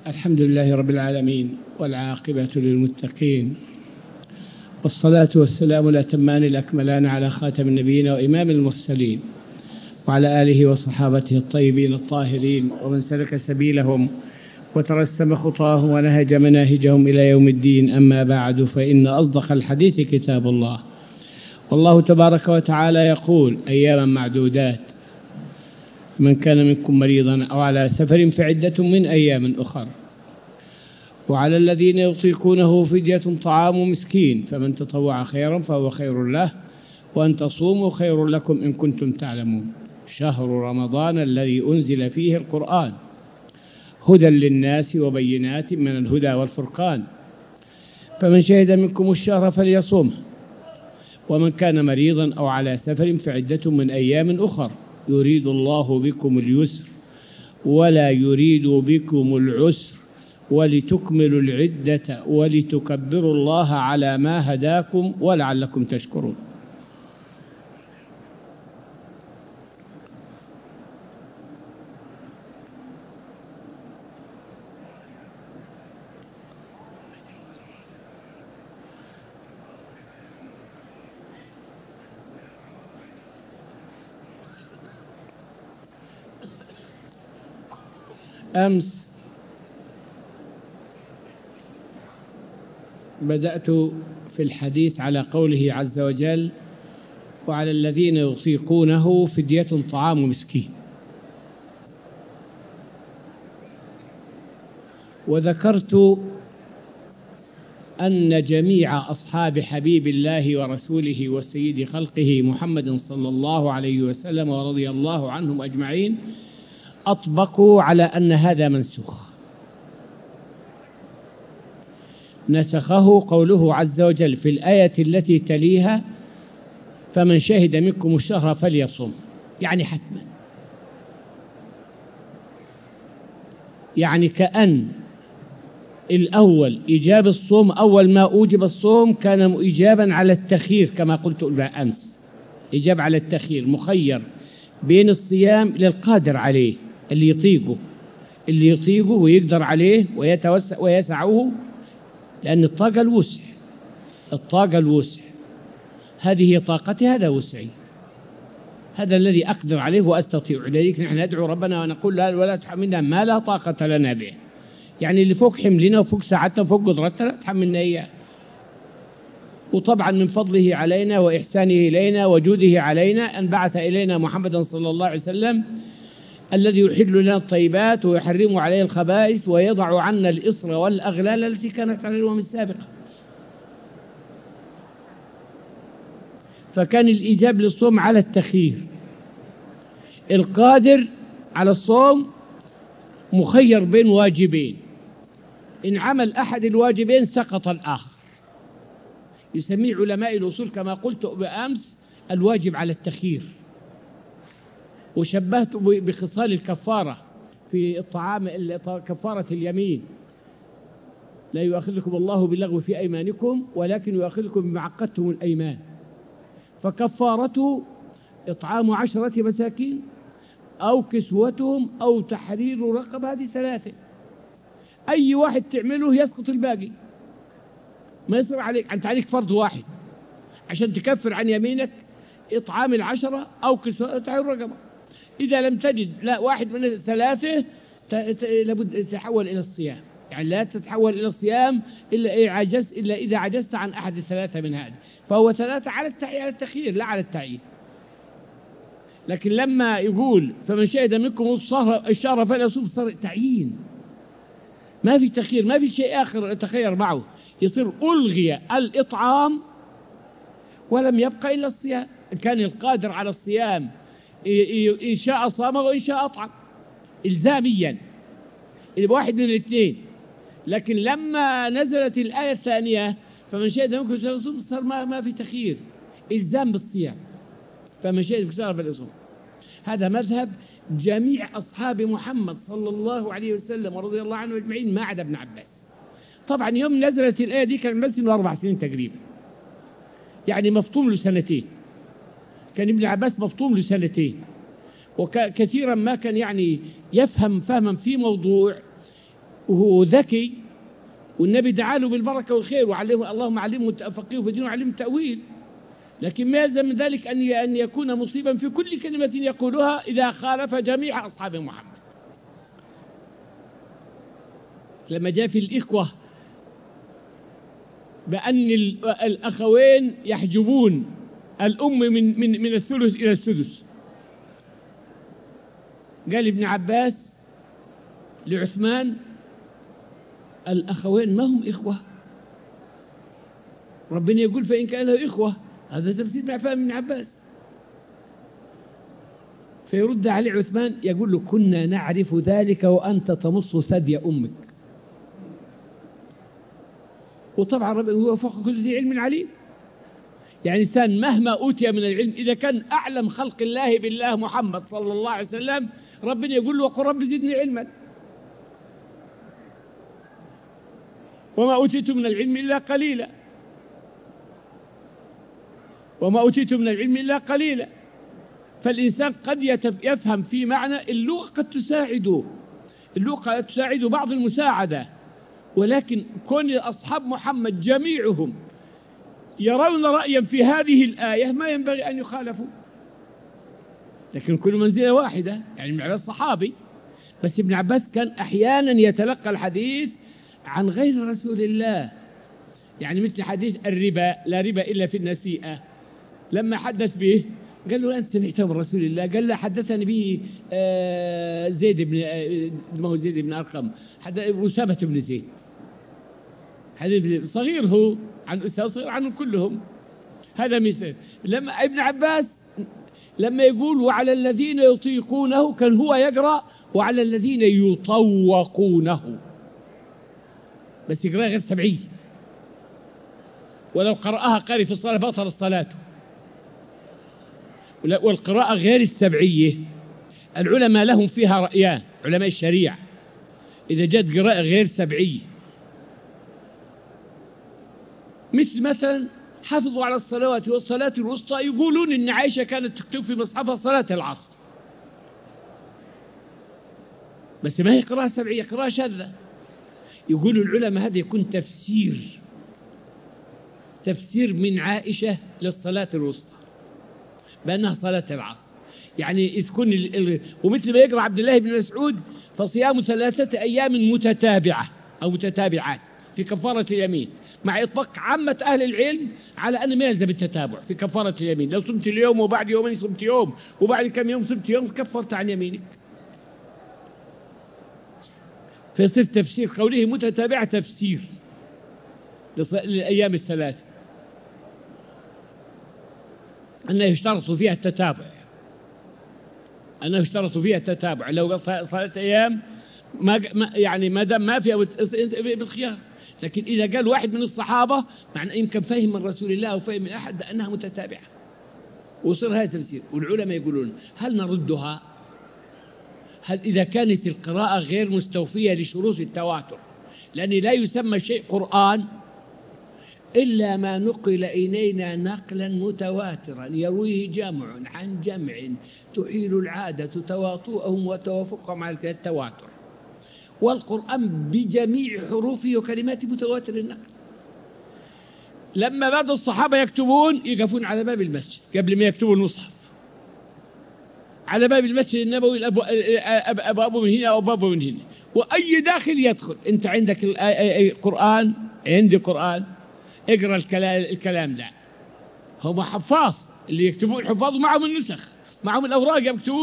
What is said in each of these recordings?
الحمد لله رب العالمين والعاقبة للمتقين، والصلاة والسلام الأتمان الأكملان على خاتم النبيين وإمام المرسلين وعلى آله وصحابته الطيبين الطاهرين ومن سلك سبيلهم وترسم خطاهم ونهج مناهجهم إلى يوم الدين. أما بعد، فإن أصدق الحديث كتاب الله، والله تبارك وتعالى يقول: أياما معدودات، من كان منكم مريضا أو على سفر فعدة من أيام أخر، وعلى الذين يطيقونه فدية طعام مسكين، فمن تطوع خيرا فهو خير له، وأن تصوموا خير لكم إن كنتم تعلمون. شهر رمضان الذي أنزل فيه القرآن هدى للناس وبينات من الهدى والفرقان، فمن شهد منكم الشهر فليصومه، ومن كان مريضا أو على سفر فعدة من أيام أخر، يريد الله بكم اليسر ولا يريد بكم العسر ولتكملوا العدة ولتكبروا الله على ما هداكم ولعلكم تشكرون. أمس بدأت في الحديث على قوله عز وجل: وعلى الذين يطيقونه فدية طعام مسكين، وذكرت أن جميع أصحاب حبيب الله ورسوله وسيد خلقه محمد صلى الله عليه وسلم ورضي الله عنهم أجمعين أطبقوا على أن هذا منسوخ. نسخه قوله عز وجل في الآية التي تليها: فمن شهد منكم الشهر فليصم، يعني حتما، يعني كأن الأول إيجاب الصوم، أول ما أوجب الصوم كان إيجابا على التخيير كما قلت أمس، إيجاب على التخيير، مخير بين الصيام للقادر عليه، اللي يطيقه ويقدر عليه ويتوسع ويسعه، لأن الطاقة الوسع هذه هي طاقتي، هذا وسعي، هذا الذي أقدر عليه وأستطيع. لذلك نحن ندعو ربنا ونقول: لا ولا تحملنا ما لا طاقة لنا به، يعني اللي فوق حملنا وفوق ساعتنا وفوق قدرتنا لا تحملنا إياه. وطبعا من فضله علينا وإحسانه إلينا وجوده علينا أن بعث إلينا محمدا صلى الله عليه وسلم الذي يحل لنا الطيبات ويحرم عليه الخبائث ويضع عنا الإصر والأغلال التي كانت على الأمم السابقة. فكان الإيجاب للصوم على التخيير، القادر على الصوم مخير بين واجبين، إن عمل أحد الواجبين سقط الآخر. يسميه علماء الأصول كما قلت بأمس الواجب على التخيير، وشبهت بخصال الكفارة في الطعام، كفارة اليمين: لا يؤاخذكم الله باللغو في أيمانكم ولكن يؤاخذكم بما عقدتم الأيمان، فكفارته إطعام 10 مساكين أو كسوتهم أو تحرير رقبة، هذه 3. أي واحد تعمله يسقط الباقي، ما يصير عليك، أنت عليك فرض واحد عشان تكفر عن يمينك: إطعام 10 أو كسوة تحرير رقبة. إذا لم تجد لا واحد من ال3 لابد تتحول إلى الصيام، يعني لا تتحول إلى الصيام إلا إذا عجزت عن أحد ال3 من هذه، فهو 3 على التخيير لا على التعيين. لكن لما يقول فمن شهد منكم الشهر فليصوم، صار تعيين، ما في تخيير، ما في شيء آخر يتخير معه، يصير ألغي الإطعام ولم يبقى إلا الصيام. كان القادر على الصيام إن شاء صام وإن شاء أطعم إلزاميا، واحد من الاثنين. لكن لما نزلت الآية الثانية فمن شهد منكم الشهر فليصوم، صار ما في تخيير، إلزام بالصيام، فمن شهد منكم الشهر فليصوم. هذا مذهب جميع أصحاب محمد صلى الله عليه وسلم ورضي الله عنه أجمعين ما عدا ابن عباس. طبعا يوم نزلت الآية دي كان بس له 4 سنين تقريبا، يعني مفطوم له 2. كان ابن عباس مفطوم له 2، وكثيرا ما كان يعني يفهم فهما في موضوع وهو ذكي، والنبي دعا له بالبركة والخير وعلمه، اللهم علمه فقيه في الدين وعلمه التأويل، لكن ما يلزم من ذلك أن يكون مصيبا في كل كلمة يقولها إذا خالف جميع أصحاب محمد. لما جاء في الإخوة بأن الأخوين يحجبون الأم من الثلث إلى السدس، قال ابن عباس لعثمان: الأخوين ما هم إخوة، ربنا يقول فإن كان له إخوة، هذا تفسير مع فهم ابن عباس. فيرد عليه عثمان يقول له: كنا نعرف ذلك وأنت تمص ثدي أمك. وطبعا ربنا هو فوق كل ذي علم عليم، يعني إنسان مهما أوتي من العلم إذا كان أعلم خلق الله بالله محمد صلى الله عليه وسلم، ربنا يقول له: وقل رب زدني علما. وما أوتيت من العلم إلا قليلا، وما أوتيت من العلم إلا قليلا. فالإنسان قد يفهم في معنى اللغة، قد تساعده، اللغة تساعد بعض المساعدة، ولكن كون أصحاب محمد جميعهم يرون رأيا في هذه الآية ما ينبغي أن يخالفوا، لكن كل منزلة واحدة، يعني ابن عباس صحابي، بس ابن عباس كان أحيانا يتلقى الحديث عن غير رسول الله، يعني مثل حديث الربا، لا ربا إلا في النسيئة، لما حدث به قال له: أنت سمعته من رسول الله؟ قال له: حدثني به زيد بن ما هو زيد بن أرقم، أسامة بن زيد، حديث صغير هو عن أستاذ صغير عنهم كلهم. هذا مثال. لما ابن عباس لما يقول: وعلى الذين يطيقونه، كان هو يقرأ: وعلى الذين يطوقونه، بس يقرأ غير سبعية، ولو قرأها قارئ في الصلاة بطل الصلاة. والقراءة غير السبعية العلماء لهم فيها رأيان، علماء الشريعة، إذا جت قراءة غير سبعية، مثلا حافظوا على الصلوات والصلاة الوسطى، يقولون إن عائشة كانت تكتب في مصحفها صلاة العصر، بس ما هي قراءة سبعية، قراءة شاذة. يقولوا العلماء هذا يكون تفسير من عائشة للصلاة الوسطى بأنها صلاة العصر، يعني تكون ومثل ما يقرأ عبد الله بن مسعود: فصيام 3 أيام متتابعة أو متتابعات في كفارة اليمين، مع إطلاق عامة أهل العلم على أن ما يلزم التتابع في كفارة اليمين، لو صمت اليوم وبعد يومين صمت يوم وبعد كم يوم صمت يوم كفرت عن يمينك. فيصير تفسير قوله متتابعة تفسير للأيام الثلاث، أنه يشترط فيها التتابع، لو قال 3 أيام يعني ما دام ما فيها بالخيار. لكن إذا قال واحد من الصحابة معنى يمكن فهم من رسول الله أو فهم من أحد أنها متتابعة، وصير هذا تفسير. والعلماء يقولون: هل نردها؟ هل إذا كانت القراءة غير مستوفية لشروط التواتر، لأن لا يسمى شيء قرآن إلا ما نقل إلينا نقلا متواترا يرويه جمع عن جمع تحيل العادة تواطؤهم وتوافقهم على التواتر، والقرآن بجميع حروفه وكلماته متواتر النقل. لما بعض الصحابة يكتبون يقفون على باب المسجد قبل ما يكتبوا المصحف، على باب المسجد النبوي، أبواب من هنا وأبواب من هنا، وأي داخل يدخل: أنت عندك القرآن؟ عندي قرآن، اقرأ الكلام ده. هم حفاظ، اللي يكتبون حفاظ معهم النسخ، معهم الأوراق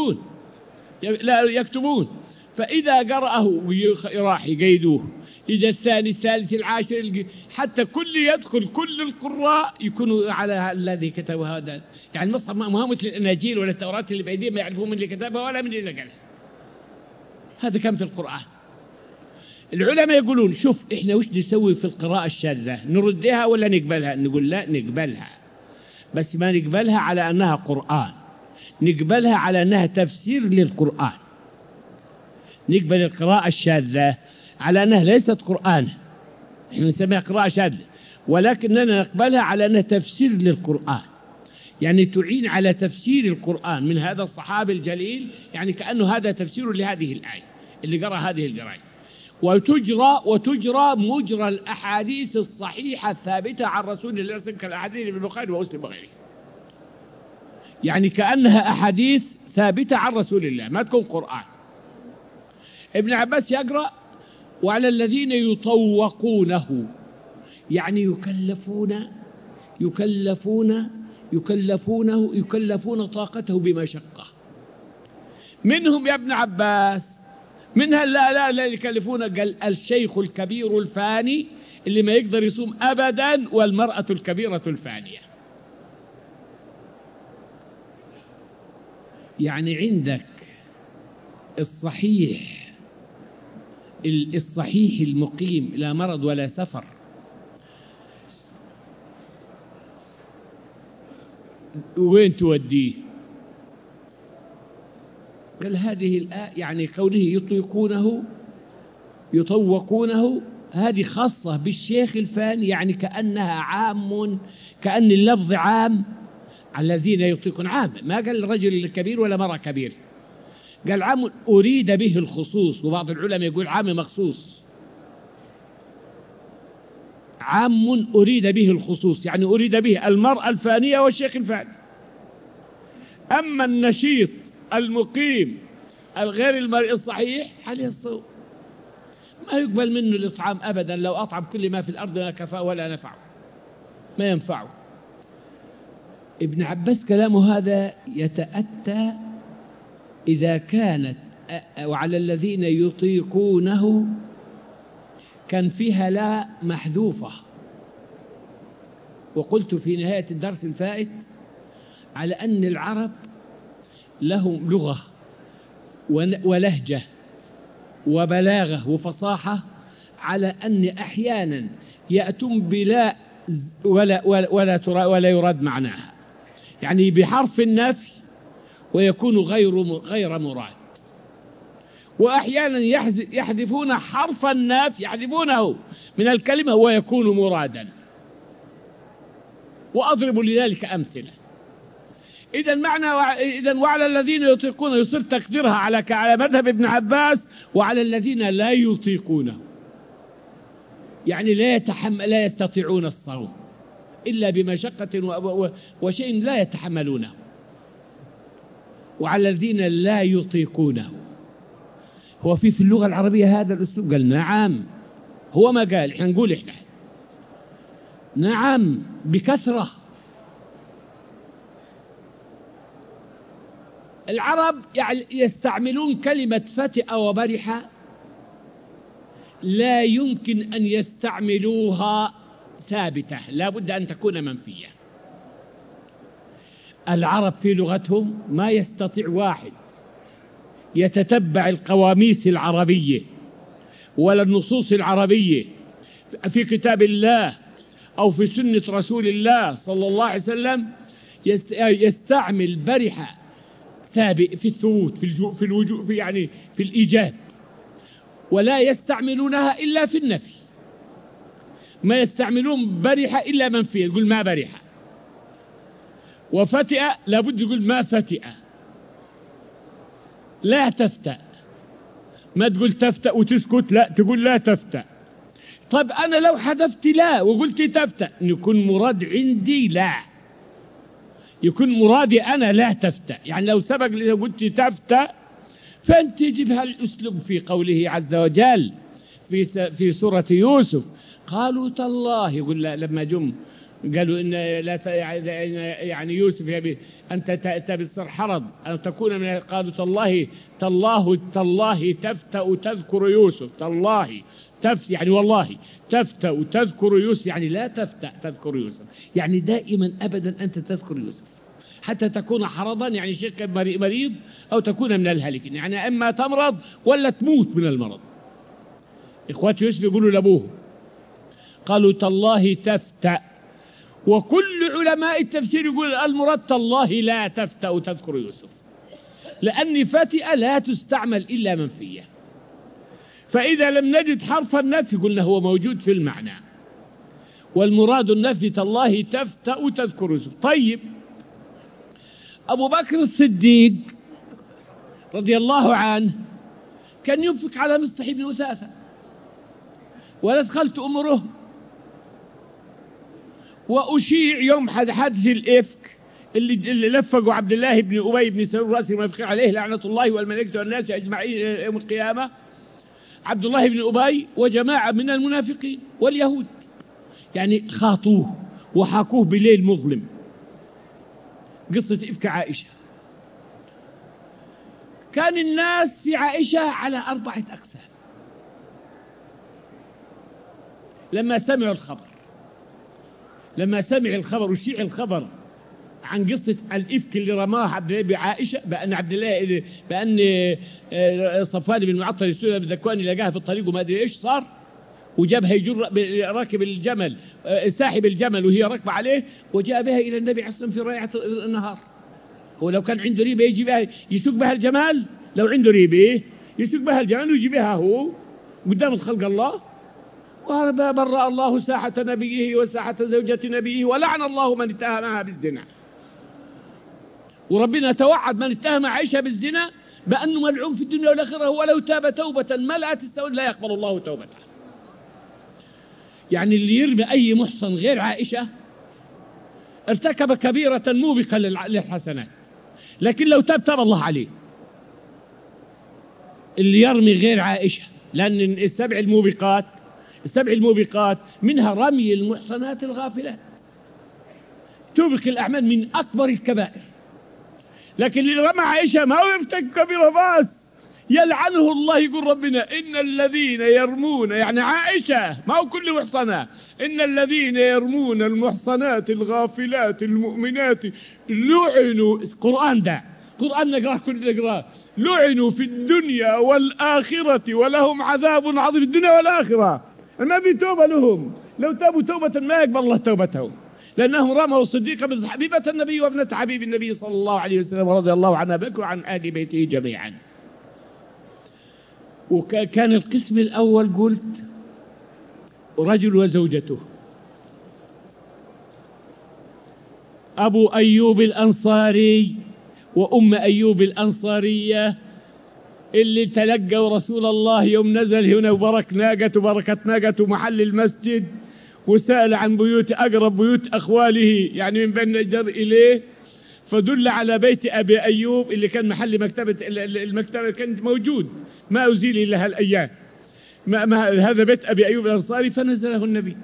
يكتبون. فإذا قرأه راح يقيدوه، إذا الثاني الثالث العاشر، حتى كل يدخل كل القراء يكونوا على الذي كتب هذا. يعني المصحف ما هو مثل الأناجيل ولا التوراة اللي بأيديهم ما يعرفون من اللي كتبها ولا من اللي نقلها. هذا كان في القرآن. العلماء يقولون: شوف إحنا وش نسوي في القراءة الشاذة، نردها ولا نقبلها؟ نقول: لا، نقبلها، بس ما نقبلها على أنها قرآن، نقبلها على أنها تفسير للقرآن. نقبل القراءة الشاذة على أنها ليست قرآن، إحنا نسميها قراءة شاذة، ولكننا نقبلها على أنها تفسير للقرآن، يعني تعين على تفسير القرآن من هذا الصحابي الجليل، يعني كأنه هذا تفسير لهذه الآية اللي قرأ هذه القراءة. وتجرى مجرى الأحاديث الصحيحة الثابتة عن رسول الله صلى الله عليه وسلم كالأحاديث في البخاري ومسلم وغيره. يعني كأنها أحاديث ثابتة عن رسول الله، ما تكون قرآن. ابن عباس يقرأ: وعلى الذين يطوقونه، يعني يكلفون طاقته بمشقة. منهم يا ابن عباس، منها لا يكلفون، قال الشيخ الكبير الفاني اللي ما يقدر يصوم أبدا، والمرأة الكبيرة الفانية. يعني عندك الصحيح المقيم لا مرض ولا سفر، وين توديه؟ قال هذه الآية يعني كونه يطوقونه هذه خاصة بالشيخ الفاني، يعني كأنها عام، كأن اللفظ عام على الذين يطيقون، عام، ما قال الرجل الكبير ولا مرأة كبير، قال عام أريد به الخصوص. وبعض العلماء يقول عام مخصوص، عام أريد به الخصوص، يعني أريد به المرأة الفانية والشيخ الفاني. أما النشيط المقيم الغير المرء الصحيح عليه الصوم، ما يقبل منه الإطعام أبدا، لو أطعم كل ما في الأرض لا كفاه ولا نفعه، ما ينفعه. ابن عباس كلامه هذا يتأتى إذا كانت وعلى الذين يطيقونه كان فيها لا محذوفة. وقلت في نهاية الدرس الفائت على أن العرب لهم لغة ولهجة وبلاغة وفصاحة، على أن أحيانا يأتون بلا ولا يراد معناها، يعني بحرف النفي ويكون غير مراد. وأحيانا يحذفون حرف النفي، يحذفونه من الكلمة ويكون مرادا. وأضرب لذلك أمثلة. إذا وعلى الذين يطيقون يصير تقديرها على مذهب ابن عباس وعلى الذين لا يطيقونه، يعني لا يستطيعون الصوم إلا بمشقة وشيء لا يتحملونه. وعلى الذين لا يطيقونه، هو في اللغة العربية هذا الأسلوب؟ قال نعم، هو ما قال، احنا نقول احنا نعم بكثرة. العرب يستعملون كلمة فتئ وبرح، لا يمكن أن يستعملوها ثابتة، لا بد أن تكون منفية. العرب في لغتهم ما يستطيع واحد يتتبع القواميس العربية ولا النصوص العربية في كتاب الله أو في سنة رسول الله صلى الله عليه وسلم يستعمل برح ثابت في الثبوت، في الوجوب، يعني في الإيجاب، ولا يستعملونها إلا في النفي. ما يستعملون برح إلا منفيا، يقول ما برح. وفتئ لابد يقول ما فتئ. لا تفتأ، ما تقول تفتأ وتسكت، لا تقول لا تفتأ. طب أنا لو حذفت لا وقلت تفتأ، يكون مراد عندي لا، يكون مرادي أنا لا تفتأ. يعني لو سبق لي قلت تفتأ، فأنت تجيبها الأسلوب في قوله عز وجل في سورة يوسف: قالوا تالله، يقول لما جم قالوا إن لا يعني يوسف يبي أنت تصير حرض أن تكون من، قالوا تالله تفتأ تذكر يوسف، تالله يعني والله تفتأ تذكر يوسف، يعني لا تفتأ تذكر يوسف، يعني دائما أبدا أنت تذكر يوسف حتى تكون حرضا، يعني شيء مريض، أو تكون من الهالكين، يعني إما تمرض ولا تموت من المرض. إخوات يوسف يقولوا لأبوه قالوا تالله تفتأ. وكل علماء التفسير يقول المراد تالله لا تفتأ تذكر يوسف، لأن فتئة لا تستعمل إلا منفية. فإذا لم نجد حرف النفي قلنا هو موجود في المعنى، والمراد النفي تالله تفتأ تذكر يوسف. طيب، أبو بكر الصديق رضي الله عنه كان ينفق على مصطح بن أثاثة، ولا دخلت أمره. وأشيع يوم حادث الإفك اللي لفقوا عبد الله بن أبي بن سلول رأس المنافقين عليه لعنة الله والملائكة والناس أجمعين يوم القيامة. عبد الله بن أبي وجماعة من المنافقين واليهود يعني خاطوه وحاكوه بليل مظلم. قصة إفك عائشة. كان الناس في عائشة على 4 أقسام لما سمعوا الخبر وشيع الخبر عن قصة الإفك اللي رماه عبد الله بعائشة، بأن صفوان بن معطل السوري الذكواني لقاها في الطريق وما أدري إيش صار، وجابها يجر راكب الجمل ساحب الجمل وهي راكبة عليه، وجاء بها إلى النبي عليه الصلاة والسلام في رائعة النهار. هو لو كان عنده ريبة يجي بها يسوق بها الجمال، لو عنده ريبة يسوق بها الجمال ويجي بها هو قدام الخلق الله. وهذا برأ الله ساحة نبيه وساحة زوجة نبيه ولعن الله من اتهمها بالزنا. وربنا توعد من اتهم عائشة بالزنا بأنه ملعون في الدنيا والآخرة، ولو تاب توبة ملأت السواد لا يقبل الله توبته. يعني اللي يرمي أي محصن غير عائشة ارتكب كبيرة موبقة للحسنات، لكن لو تاب الله عليه. اللي يرمي غير عائشة، لأن السبع الموبقات منها رمي المحصنات الغافلات، توبق الأعمال من أكبر الكبائر. لكن اللي رمى عائشة ما هو يرتكب كبيرة بس يلعنه الله. يقول ربنا إن الذين يرمون، يعني عائشة ما هو كل محصنة، إن الذين يرمون المحصنات الغافلات المؤمنات لعنوا. قرآن نقرأه كل نقرأه. لعنوا في الدنيا والآخرة ولهم عذاب عظيم في الدنيا والآخرة. ما في توبة لهم، لو تابوا توبة ما يقبل الله توبتهم، لأنهم رموا الصديقة بنت حبيبة النبي وابنة حبيب النبي صلى الله عليه وسلم رضي الله عنها بك وعن آل بيته جميعا. وكان القسم الأول قلت رجل وزوجته، أبو أيوب الأنصاري وأم أيوب الأنصارية اللي تلقوا رسول الله يوم نزل هنا وبركت ناقته محل المسجد، وسأل عن أقرب بيوت أخواله يعني من بين نجر إليه، فدل على بيت أبي أيوب اللي كان محل المكتبة كان موجود ما أزيل إلا هالأيام. هذا بيت أبي أيوب الأنصاري. فنزله النبي.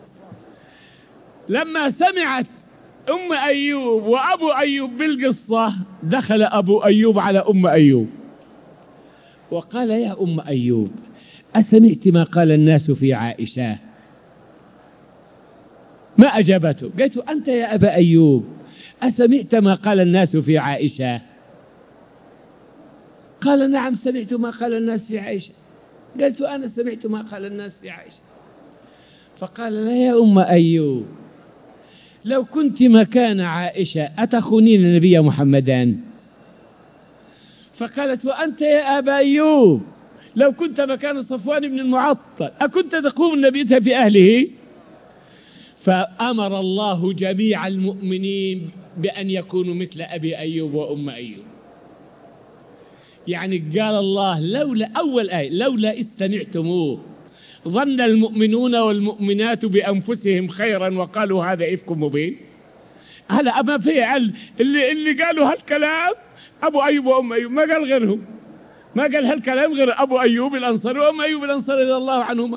لما سمعت أم أيوب وأبو أيوب بالقصة دخل أبو أيوب على أم أيوب وقال يا أم أيوب أسمعت ما قال الناس في عائشة؟ ما أجابته. قلت أنت يا أبا أيوب أسمعت ما قال الناس في عائشة؟ قال نعم سمعت ما قال الناس في عائشة. قلت أنا سمعت ما قال الناس في عائشة. فقال لا يا أم أيوب لو كنت مكان عائشة أتخونين النبي محمدا؟ فقالت وأنت يا أبا أيوب لو كنت مكان صفوان بن المعطل أكنت تقوم النبي في أهله؟ فأمر الله جميع المؤمنين بأن يكونوا مثل أبي أيوب وأم أيوب. يعني قال الله لولا أول آية لولا استمعتموه ظن المؤمنون والمؤمنات بأنفسهم خيرا وقالوا هذا إفك مبين. هلا أما في اللي قالوا هالكلام أبو أيوب وأم أيوب، ما قال غيرهم، ما قال هالكلام غير أبو أيوب الأنصاري وأم أيوب الأنصاري رضي الله عنهما.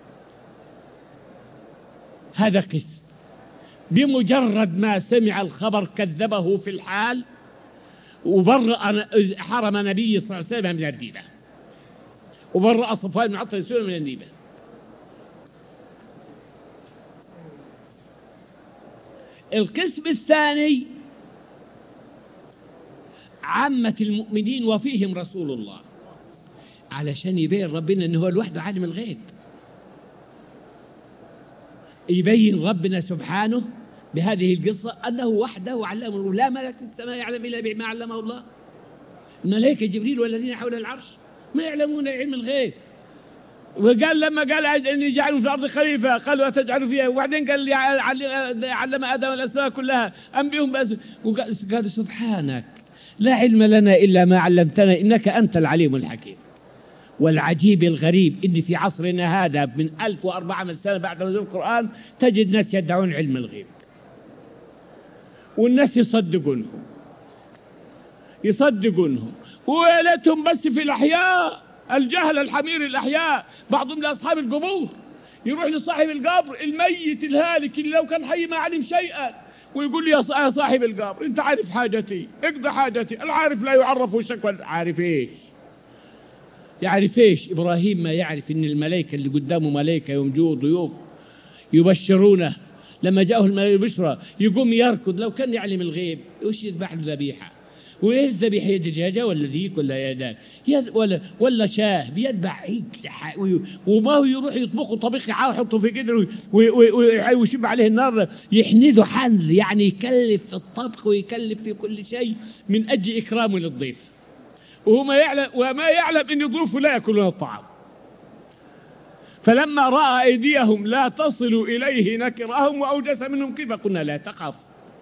هذا قسم بمجرد ما سمع الخبر كذبه في الحال وبرأ حرم نبي صلى الله عليه وسلم من الريبة، وبرأ صفوان بن معطل السوري من الريبة. القسم الثاني عامة المؤمنين وفيهم رسول الله، علشان يبين ربنا أنه هو الوحده عالم الغيب، يبين ربنا سبحانه بهذه القصة أنه وحده علمه، لا ملك في السماء يعلم إلا بما علمه الله. الملائكة جبريل والذين حول العرش ما يعلمون علم الغيب. وقال لما قال إني جعل في الأرض خليفة قالوا أتجعل فيها، وبعدين قال علم آدم الأسماء كلها أنبئهم بأسماء، وقال سبحانك لا علم لنا إلا ما علمتنا إنك أنت العليم الحكيم. والعجيب الغريب إن في عصرنا هذا من 1400 سنة بعد نزول القرآن تجد ناس يدعون علم الغيب، والناس يصدقونهم ويلتهم بس في الأحياء، الجهل الحمير الأحياء، بعضهم لأصحاب القبور يروح لصاحب القبر الميت الهالك اللي لو كان حي ما علم شيئا ويقول لي يا صاحب القبر أنت عارف حاجتي، اقضي حاجتي، العارف لا يعرف شكوى. يعرف ايش؟ إبراهيم ما يعرف إن الملائكة اللي قدامه ملائكة يوم جوا ضيوف يبشرونه، لما جاءه الملائكة بشرى يقوم يركض، لو كان يعلم الغيب وش يذبح له ذبيحة؟ وايه الذبيحة؟ يد دجاجة ولا ذيك ولا يدان ولا شاه، بيذبح عيد وما هو يروح يطبخه طبيخ يحطه في قدر ويشب عليه النار يحنذه حنذ، يعني يكلف في الطبخ ويكلف في كل شيء من أجل إكرامه للضيف، وما يعلم أن ضيوفه لا يأكلون الطعام. فلما رأى أيديهم لا تصل إليه نكرهم وأوجس منهم خيفة قلنا لا تخف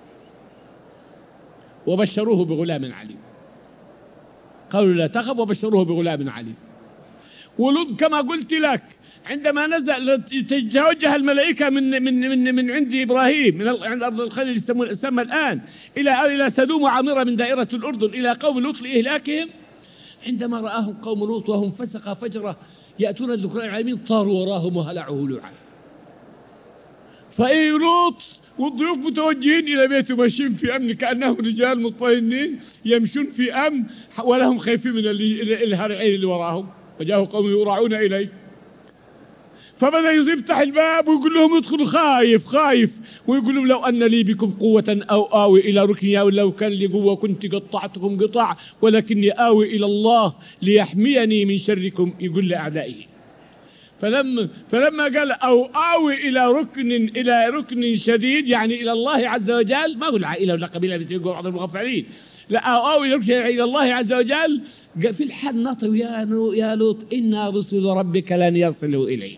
وبشروه بغلام عليم. قالوا لا تخف وبشروه بغلام عليم. ولوط كما قلت لك عندما نزل توجه الملائكة من عند إبراهيم من عند أرض الخليل يسمى الآن إلى سدوم وعامرة من دائرة الأردن إلى قوم لوط لإهلاكهم، عندما رآهم قوم لوط وهم فسق فجرة يأتون الذكران العالمين طاروا وراهم وهلعوا هلوعا. فإيه لوط والضيوف متوجهين إلى بيته ماشيين في أمن كأنهم رجال مطمئنين يمشون في أمن ولهم خايفين من الهرعين اللي وراهم. وجاءوا قوم يورعون إليه فبدأ يفتح الباب ويقول لهم ادخلوا خايف ويقول لهم لو أن لي بكم قوة أو آوي إلى ركن، لو كان لي قوة كنت قطعتكم قطع ولكني آوي إلى الله ليحميني من شركم، يقول لأعدائه. فلما قال أو آوي إلى ركن شديد يعني إلى الله عز وجل، ما هو العائلة ولا قبيلة بتقول بعض المغفلين، لا آوي إلى الله عز وجل، في الحال نطوا يا لوط إنا رسل ربك لن يصلوا إليك.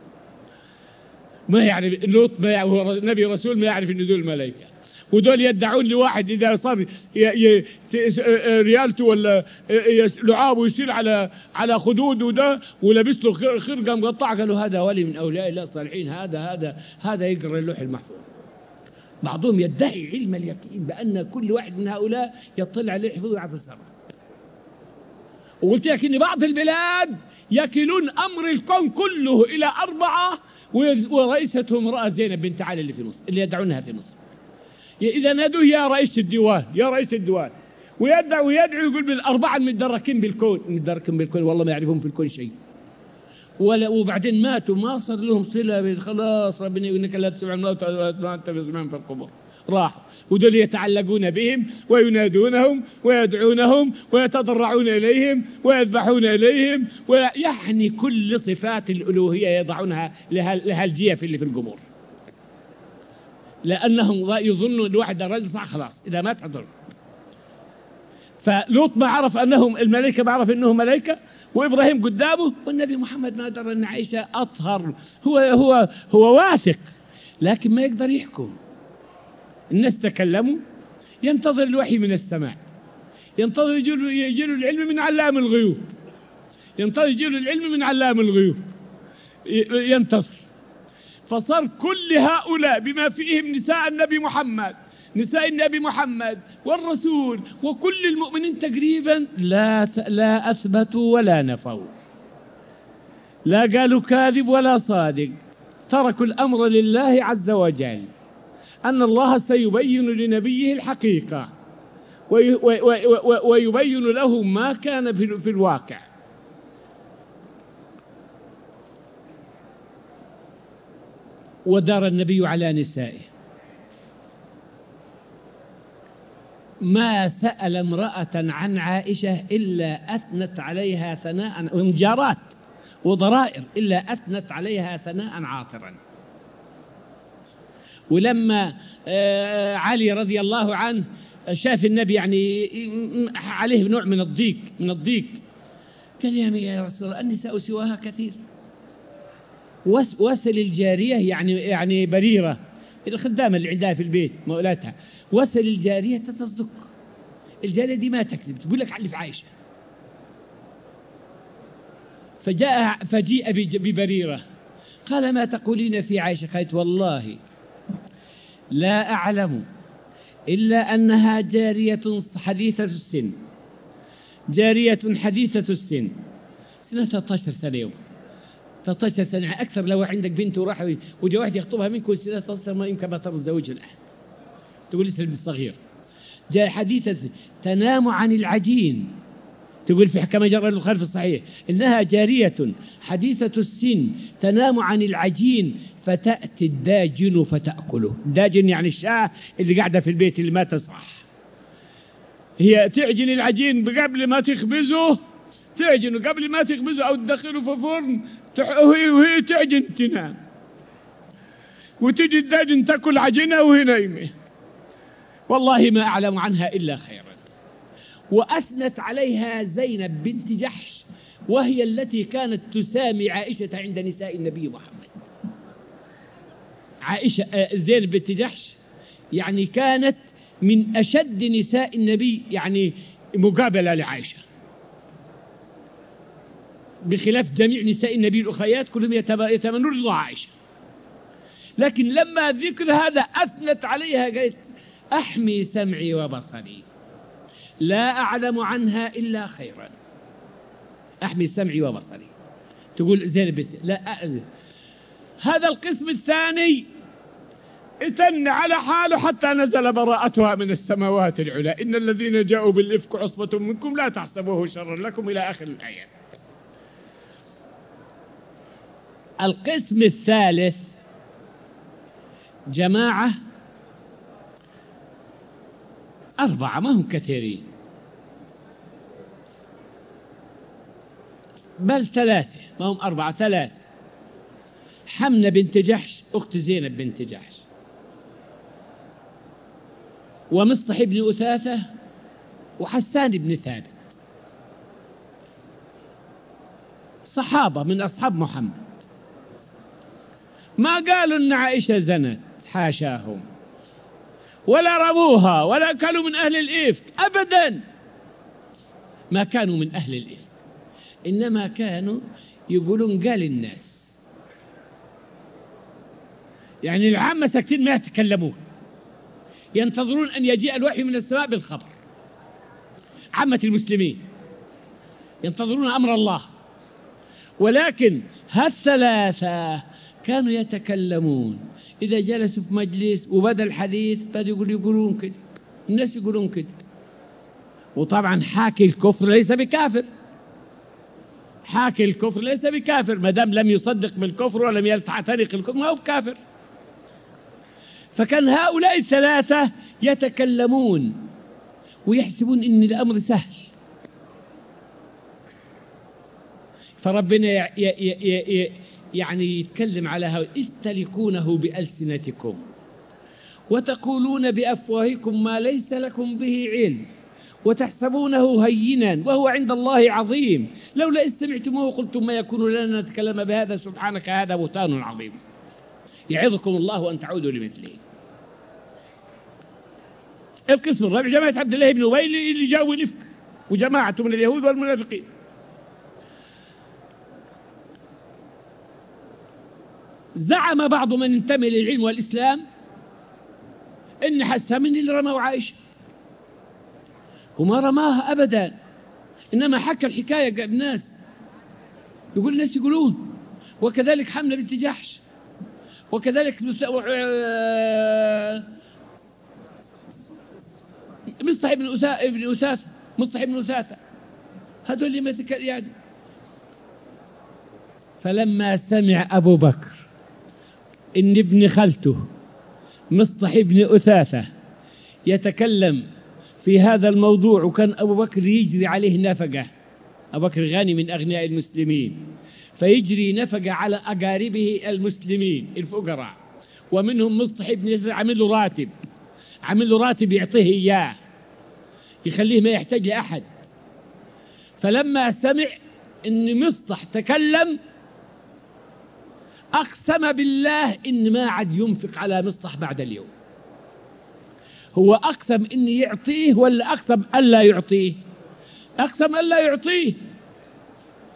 ما يعرف لوط، ما يعرف هو نبي رسول، ما يعرف إن دول الملائكة، ودول يدعون لواحد إذا صار ريالته ولا لعابه يصير على خدوده ده ولبس له خرقة مقطعة، قالوا هذا ولي من أولياء الله الصالحين، هذا يقرأ اللوح المحفوظ. بعضهم يدعي علم اليقين بأن كل واحد من هؤلاء يطلع عليه يحفظه ويعرف السر. وقلت لك إن بعض البلاد يكلون أمر الكون كله إلى 4 ورئيستهم امرأة زينب بنت علي اللي في مصر اللي يدعونها في مصر. إذا نادوه يا رئيس الديوان ويدعو يقول بال4 متدركين بالكون والله ما يعرفون في الكون شيء، وبعدين ماتوا ما صار لهم صلة، خلاص ربنا يقول لك لا تسمع الموت وأنت بسمعهم في القبور، راحوا ودول يتعلقون بهم وينادونهم ويدعونهم ويتضرعون إليهم ويذبحون إليهم، ويعني كل صفات الألوهية يضعونها لها الجيف اللي في القبور، لأنهم يظنوا الواحد الرجل صح خلاص إذا مات حضر. فلوط ما عرف أنهم الملائكة، ما عرف أنهم ملائكة، وإبراهيم قدامه، والنبي محمد ما درى أن عائشة أطهر، هو واثق لكن ما يقدر يحكم. الناس تكلموا، ينتظر الوحي من السماء، ينتظر يجيله العلم من علام الغيوب، ينتظر. فصار كل هؤلاء بما فيهم نساء النبي محمد والرسول وكل المؤمنين تقريبا لا أثبتوا ولا نفوا، لا قالوا كاذب ولا صادق، تركوا الأمر لله عز وجل، أن الله سيبين لنبيه الحقيقة ويبين له ما كان في الواقع. ودار النبي على نسائه، ما سأل امرأة عن عائشة إلا أثنت عليها ثناء، ومجارات وضرائر إلا أثنت عليها ثناء عاطرا. ولما علي رضي الله عنه شاف النبي يعني عليه نوع من الضيق قال يا رسول الله النساء سواها كثير، وسل الجارية يعني بريرة الخدامة اللي عندها في البيت مولاتها، وسل الجارية تصدق، الجارية دي ما تكذب، تقول لك علي في عائشة. فجيء ببريرة، قال ما تقولين في عائشة؟ قالت والله لا أعلم إلا أنها جارية حديثة السن، جارية حديثة السن، سنة 13 سنة يوم 13 سنة أكثر. لو عندك بنت وراح وجاء واحد يخطبها منكم سنة 13 ما يمكن ما تتزوجها الآن، تقول لسه الصغير. جاء حديثة تنام عن العجين، تقول في كما جرى البخاري في الصحيح إنها جارية حديثة السن تنام عن العجين فتأتي الداجن فتأكله. الداجن يعني الشاة اللي قاعدة في البيت اللي ما تصح، هي تعجن العجين قبل ما تخبزه، تعجنه قبل ما تخبزه أو تدخله في فرن وهي تعجن تنام، وتجي الداجن تأكل عجينة وهي نايمة. والله ما أعلم عنها إلا خيرا. وأثنت عليها زينب بنت جحش، وهي التي كانت تسامي عائشة عند نساء النبي محمد. عائشة زينب بنت جحش يعني كانت من أشد نساء النبي يعني مقابلة لعائشة، بخلاف جميع نساء النبي الأخريات كلهم يتمنون رضا عائشة. لكن لما ذكر هذا أثنت عليها، قالت أحمي سمعي وبصري لا أعلم عنها إلا خيرا. أحمي سمعي وبصري، تقول زينب لا هذا القسم الثاني اتن على حاله حتى نزل براءتها من السماوات العلى، إن الذين جاءوا بالإفك عصبة منكم لا تحسبوه شرا لكم إلى آخر الآيات. القسم الثالث جماعة 4 ما هم كثيرين، بل 3 ما هم 4 3. حمنة بنت جحش أخت زينب بنت جحش، ومصطح بن أثاثة، وحسان بن ثابت، صحابة من أصحاب محمد. ما قالوا إن عائشة زنت، حاشاهم، ولا رموها، ولا كانوا من أهل الإفك أبدا، ما كانوا من أهل الإفك، إنما كانوا يقولون قال الناس، يعني العامة ساكتين ما يتكلمون، ينتظرون أن يجيء الوحي من السماء بالخبر. عامة المسلمين ينتظرون أمر الله، ولكن هالثلاثة كانوا يتكلمون إذا جلسوا في مجلس وبدأ الحديث بدأوا يقولون كده، الناس يقولون كده. وطبعا حاكي الكفر ليس بكافر، حاكي الكفر ليس بكافر ما دام لم يصدق بالكفر ولم يعتنق الكفر ما هو بكافر. فكان هؤلاء الثلاثة يتكلمون ويحسبون إن الأمر سهل، فربنا يعني يتكلم على هؤلاء: إذ تلكونه بألسنتكم وتقولون بأفواهكم ما ليس لكم به علم وتحسبونه هينا وهو عند الله عظيم، لولا إذ سمعتموه قلتم ما يكون لنا أن نتكلم بهذا سبحانك هذا بهتان عظيم، يعظكم الله أن تعودوا لمثله. القسم الرابع جماعة عبد الله بن أبي اللي جاءوا الإفك، وجماعة من اليهود والمنافقين. زعم بعض من انتمي للعلم والإسلام إن حسان من اللي رموا عائشة، وما رماها أبدا، إنما حكى الحكاية قال الناس، يقول الناس يقولون. وكذلك حملة بنت جحش، وكذلك مصطح بن أثاثة، مصطح بن أثاثة، هذول اللي ما يعني. فلما سمع أبو بكر إن ابن خالته مصطح بن أثاثة يتكلم في هذا الموضوع، وكان أبو بكر يجري عليه نفقة، أبو بكر غني من أغنياء المسلمين، فيجري نفقة على أقاربه المسلمين الفقراء، ومنهم مصطح بن أثاثة عمل له راتب يعطيه إياه يخليه ما يحتاج لأحد. فلما سمع إن مصطح تكلم أقسم بالله إن ما عاد ينفق على مصطح بعد اليوم. هو أقسم إن يعطيه ولا أقسم ألا يعطيه؟ أقسم ألا يعطيه.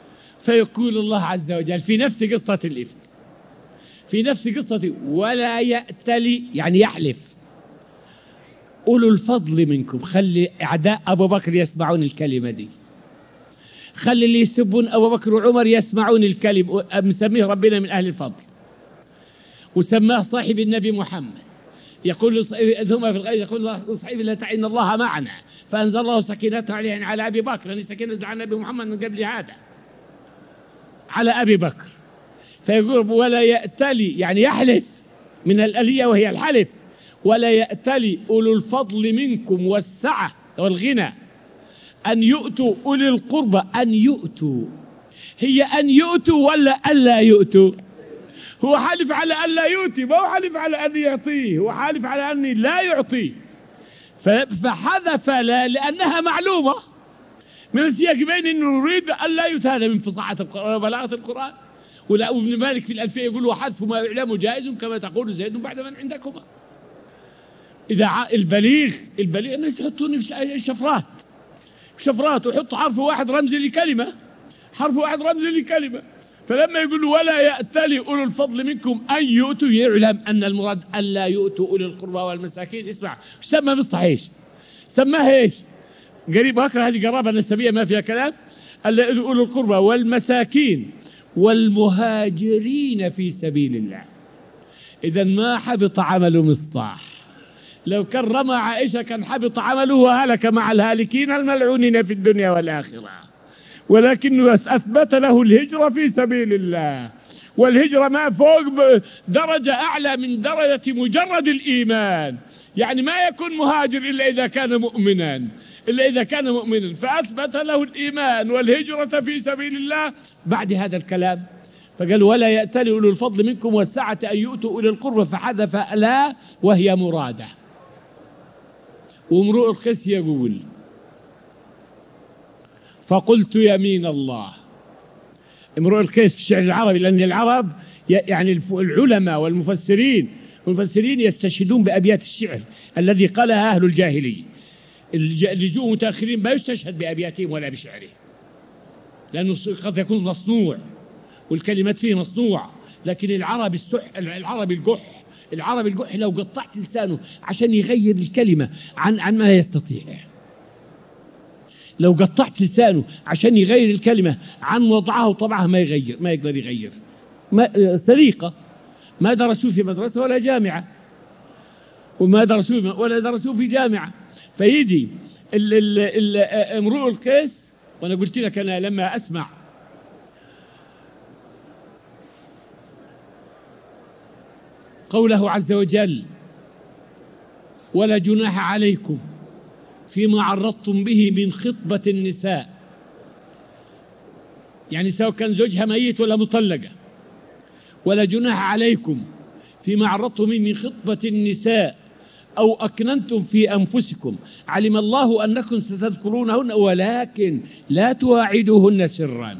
فيقول الله عز وجل في نفس قصة الإفك، في نفس قصة ولا يأتلي يعني يحلف أولو الفضل منكم. خلي أعداء أبو بكر يسمعون الكلمة دي، خلي اللي يسبون أبو بكر وعمر يسمعون الكلمة. مسميه ربنا من أهل الفضل، وسماه صاحب النبي محمد. يقول ثم في الغيب يقول الله صاحب لا تعين الله معنا فأنزل الله سكينته عليه على أبي بكر، لأن سكينته على النبي محمد من قبل هذا على أبي بكر. فيقول ولا يأتلي يعني يحلف من الألية وهي الحلف، ولا يأتلي أولو الفضل منكم والسعة والغنى أن يؤتوا أولي القربى. أن يؤتوا هي أن يؤتوا ولا ألا يؤتوا؟ هو حالف على أن لا يؤتي، ما هو حالف على أن يعطيه، هو حالف على أن لا يعطيه. فحذف لا لأنها معلومة من السياق بين أنه يريد أن لا يؤتى. هذا من فصاحة القرآن وبلاغة القرآن. وابن مالك في الألفية يقول وحذف ما يعلم جائز كما تقول زيد بعد من عندكما. إذا البليغ الناس يحطون في شفرات ويحطوا حرف واحد رمزي لكلمة، حرف واحد رمزي لكلمة. فلما يقول ولا يأتلي أولو الفضل منكم أن يؤتوا، يعلم أن المراد أن لا يؤتوا أولي القربى والمساكين. اسمع سمى مصطح ايش؟ سماها ايش؟ قريب هكذا، هذه قرابة نسبية ما فيها كلام. أولي القربى والمساكين والمهاجرين في سبيل الله. إذا ما حبط عمل مصطح. لو كرم عائشة كان حبط عمله وهلك مع الهالكين الملعونين في الدنيا والآخرة، ولكنه أثبت له الهجرة في سبيل الله. والهجرة ما فوق درجة أعلى من درجة مجرد الإيمان، يعني ما يكون مهاجر إلا إذا كان مؤمنا، فأثبت له الإيمان والهجرة في سبيل الله بعد هذا الكلام. فقال ولا يأتلي أولو الفضل منكم والسعة أن يؤتوا أولي القربى، فحذف لا وهي مرادة. وامرؤ القيس يقول فقلت يمين الله. امرؤ القيس في الشعر العربي، لأن العرب يعني العلماء والمفسرين يستشهدون بأبيات الشعر الذي قالها أهل الجاهلية. اللي جو متأخرين ما يستشهد بأبياتهم ولا بشعرهم، لأنه قد يكون مصنوع والكلمات فيه مصنوعة. لكن العربي القح لو قطعت لسانه عشان يغير الكلمة عن ما يستطيع، لو قطعت لسانه عشان يغير الكلمة عن وضعها وطبعها ما يقدر يغير. سريقة ما درسوه في مدرسة ولا جامعة، وما درسوه في جامعة. فيجي امرؤ القيس. وأنا قلت لك أنا لما أسمع قوله عز وجل ولا جناح عليكم فيما عرضتم به من خطبة النساء، يعني سواء كان زوجها ميت ولا مطلقة، ولا جناح عليكم فيما عرضتم به من خطبة النساء أو أكننتم في أنفسكم علم الله أنكم ستذكرونهن ولكن لا تواعدوهن سرا.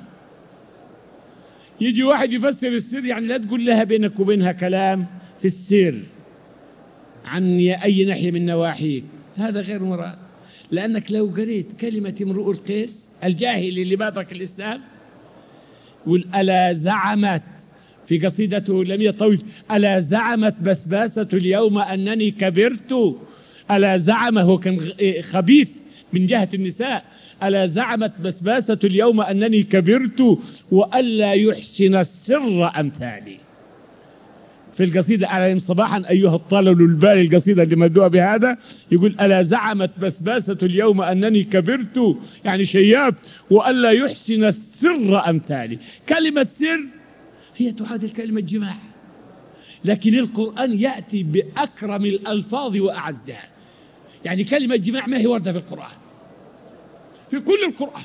يجي واحد يفسر السر يعني لا تقول لها بينك وبينها كلام في السر عن أي ناحية من نواحيك، هذا غير مراد. لأنك لو قريت كلمة امرؤ القيس الجاهلي اللي ما ترك الإسلام، ألا زعمت في قصيدته لم طويل ألا زعمت بسباسة اليوم أنني كبرت. ألا زعم، هو كان خبيث من جهة النساء. ألا زعمت بسباسة اليوم أنني كبرت وألا يحسن السر أمثالي. في القصيدة عليهم صباحا أيها الطلل البالي، القصيدة اللي مبدوءة بهذا، يقول ألا زعمت بسباسة اليوم أنني كبرت، يعني شياب، وألا يحسن السر أمثالي. كلمة سر هي تعادل كلمة جماع، لكن القرآن يأتي بأكرم الألفاظ وأعزها. يعني كلمة جماع ما هي واردة في القرآن، في كل القرآن،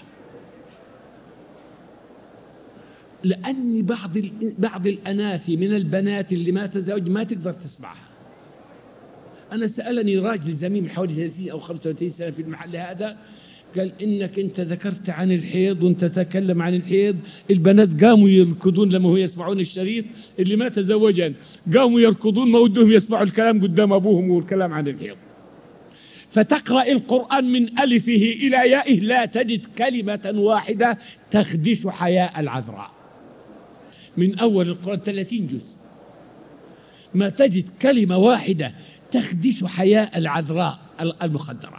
لأن بعض الأناثي من البنات اللي ما تزوج ما تقدر تسمعها. أنا سألني راجل زميل من حوالي 30 أو 35 سنة في المحل هذا، قال إنك أنت ذكرت عن الحيض وأنت تتكلم عن الحيض، البنات قاموا يركضون لما هو يسمعون الشريط، اللي ما تزوجن قاموا يركضون ما ودهم يسمعوا الكلام قدام أبوهم والكلام عن الحيض. فتقرأ القرآن من ألفه إلى يائه لا تجد كلمة واحدة تخدش حياء العذراء. من أول القرآن 30 جزء ما تجد كلمة واحدة تخدش حياء العذراء المخدرة.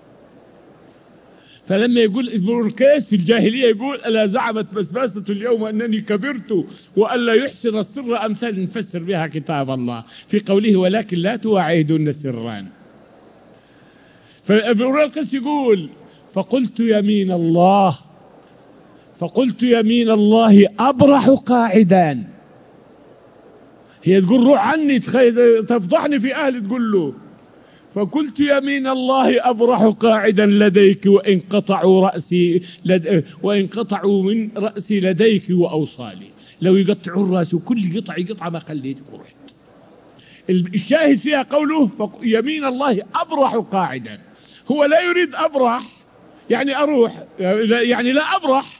فلما يقول ابن القيس في الجاهلية يقول: ألا زعمت بسباسة اليوم أنني كبرت وألا يحسن السر أمثال، نفسر بها كتاب الله في قوله: ولكن لا تواعدون سرا. فابن القيس يقول: فقلت يمين الله أبرح قاعدا. هي تقول: روح عني تفضحني في أهلي، تقول له: فقلت يمين الله أبرح قاعدا لديك وإن قطعوا من رأسي لديك وأوصالي. لو يقطعوا الرأس وكل قطعة ما خليتك ورحت. الشاهد فيها قوله: يمين الله أبرح قاعدا. هو لا يريد أبرح يعني أروح، يعني لا أبرح،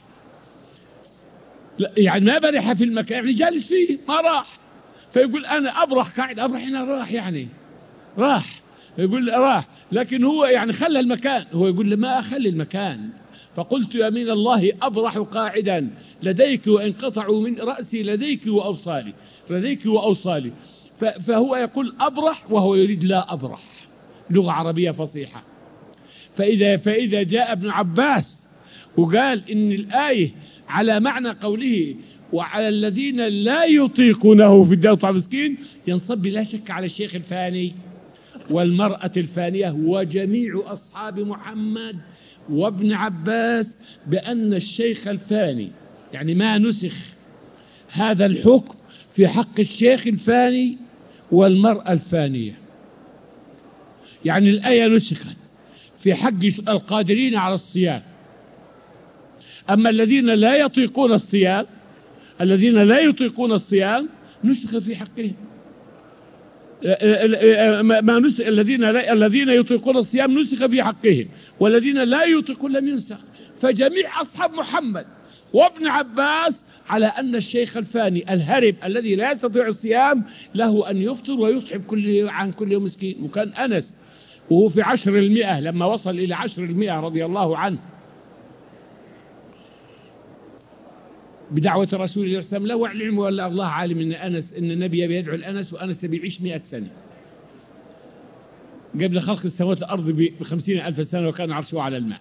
يعني ما برح في المكان، يعني جالس فيه ما راح. فيقول: أنا أبرح قاعد. أبرح هنا راح، يعني راح، يقول راح، لكن هو يعني خلى المكان. هو يقول: ما أخلي المكان. فقلت يمين الله أبرح قاعدا لديك وإن قطعوا من رأسي لديك وأوصالي. فهو يقول أبرح وهو يريد لا أبرح، لغة عربية فصيحة. فإذا جاء ابن عباس وقال إن الآية على معنى قوله: وعلى الذين لا يطيقونه في الدين طعام مسكين، ينصب بلا شك على الشيخ الفاني والمرأة الفانية وجميع أصحاب محمد وابن عباس بأن الشيخ الفاني، يعني ما نسخ هذا الحكم في حق الشيخ الفاني والمرأة الفانية. يعني الآية نسخت في حق القادرين على الصيام، أما الذين لا يطيقون الصيام نسخ في حقهم. ما نسخ الذين يطيقون الصيام نسخ في حقهم، والذين لا يطيقون لم ينسخ. فجميع أصحاب محمد وابن عباس على أن الشيخ الفاني الهرب الذي لا يستطيع الصيام له أن يفطر ويطعم عن كل يوم مسكين. وكان أنس وهو في 10%، لما وصل إلى 10% رضي الله عنه بدعوة رسول الله صلى الله عليه وسلم، له علم ولا الله عالم إن النبي بيدعو الأنس، وأنس بيعيش 100 سنة قبل خلق السماوات والأرض ب50,000 سنة، وكان عرشه على الماء.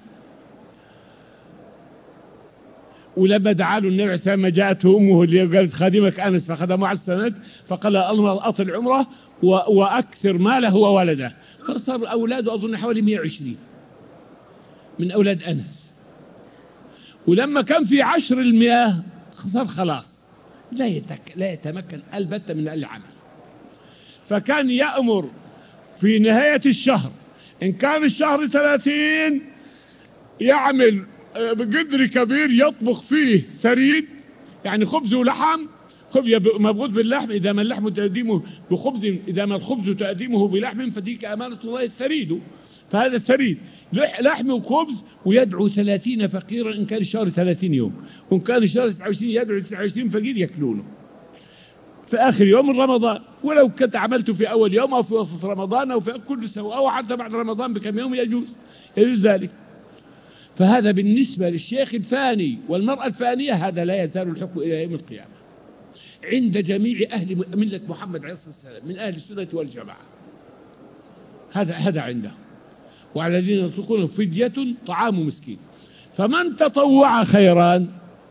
ولما دعا له النبي عليه الصلاة والسلام جاءته أمه اللي قالت: خادمك أنس، فخدمه 10 سنوات، فقال: اللهم أطل عمره وأكثر ماله وولده. فصار أولاده أظن حوالي 120 من أولاد أنس. ولما كان في 10% صار خلاص لا يتمكن البتة من العمل. فكان يأمر في نهاية الشهر، إن كان الشهر 30، يعمل بقدر كبير يطبخ فيه ثريد، يعني خبز ولحم، مبغوث باللحم. إذا ما اللحم تقديمه بخبز، إذا ما الخبز تقديمه بلحم فتلك أمانة الله الثريد. فهذا الثريد لحم وخبز، ويدعو 30 فقيرا إن كان الشهر 30 يوم، وإن كان الشهر 29 يدعو 29 فقير يأكلونه في آخر يوم من رمضان. ولو كنت عملته في أول يوم أو في وسط رمضان أو في كل سنة أو حتى بعد رمضان بكم يوم يجوز ذلك. فهذا بالنسبة للشيخ الفاني والمرأة الفانية، هذا لا يزال الحكم إلى يوم القيامة عند جميع أهل ملة محمد عليه الصلاة والسلام من أهل السنة والجماعة. هذا عنده. وعلى الذين يطيقون فدية طعام مسكين. فمن تطوع خيرا،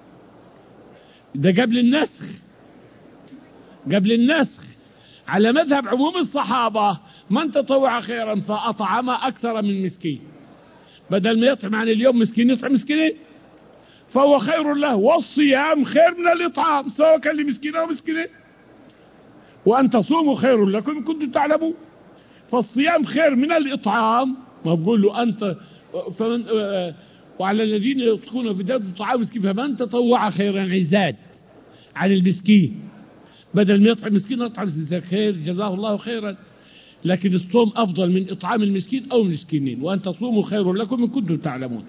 ده قبل النسخ على مذهب عموم الصحابة، من تطوع خيرا فأطعم أكثر من مسكين، بدل ما يطعم عن اليوم مسكين يطعم مسكينين، فهو خير له. والصيام خير من الإطعام سواء كان لمسكين أو مسكينين. وأن تصوموا خير لكم إن كنتم تعلمون. فالصيام خير من الإطعام. ما بقول له أنت وعلى الذين يطيقون فدية طعام مسكين، فمن تطوع خيرا عزاد عن المسكين، بدل ما يطعم مسكين يطعم مسكين، خير جزاه الله خيرا. لكن الصوم أفضل من إطعام المسكين أو المسكينين. وأن تصوموا خير لكم إن كنتم تعلمون.